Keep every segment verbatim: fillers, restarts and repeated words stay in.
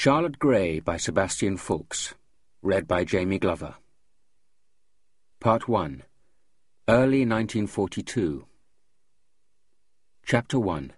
Charlotte Gray by Sebastian Faulks. Read by Jamie Glover. Part one. Early nineteen forty-two. Chapter one.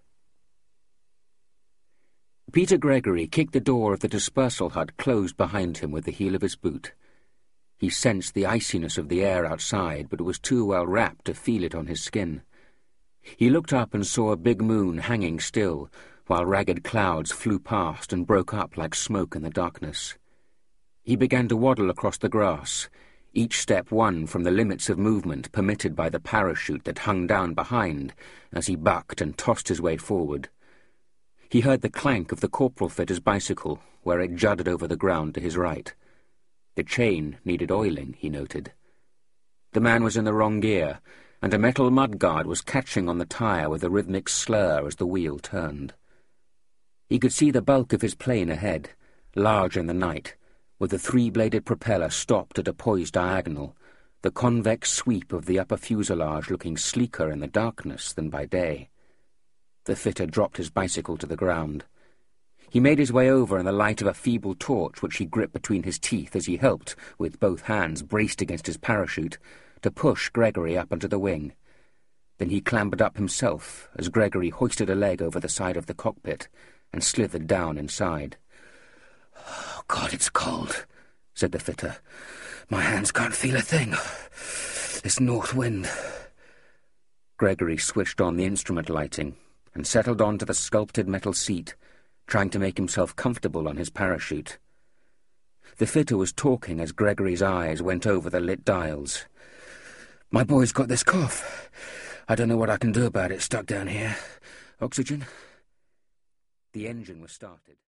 Peter Gregory kicked the door of the dispersal hut closed behind him with the heel of his boot. He sensed the iciness of the air outside, but was too well wrapped to feel it on his skin. He looked up and saw a big moon hanging still, while ragged clouds flew past and broke up like smoke in the darkness. He began to waddle across the grass, each step one from the limits of movement permitted by the parachute that hung down behind as he bucked and tossed his way forward. He heard the clank of the corporal fitter's bicycle, where it jutted over the ground to his right. The chain needed oiling, he noted. The man was in the wrong gear, and a metal mudguard was catching on the tire with a rhythmic slur as the wheel turned. He could see the bulk of his plane ahead, large in the night, with the three-bladed propeller stopped at a poised diagonal, the convex sweep of the upper fuselage looking sleeker in the darkness than by day. The fitter dropped his bicycle to the ground. He made his way over in the light of a feeble torch which he gripped between his teeth as he helped, with both hands braced against his parachute, to push Gregory up onto the wing. Then he clambered up himself as Gregory hoisted a leg over the side of the cockpit and slithered down inside. "Oh, God, it's cold," said the fitter. "My hands can't feel a thing. This north wind." Gregory switched on the instrument lighting and settled onto the sculpted metal seat, trying to make himself comfortable on his parachute. The fitter was talking as Gregory's eyes went over the lit dials. "My boy's got this cough. I don't know what I can do about it stuck down here. Oxygen?" The engine was started.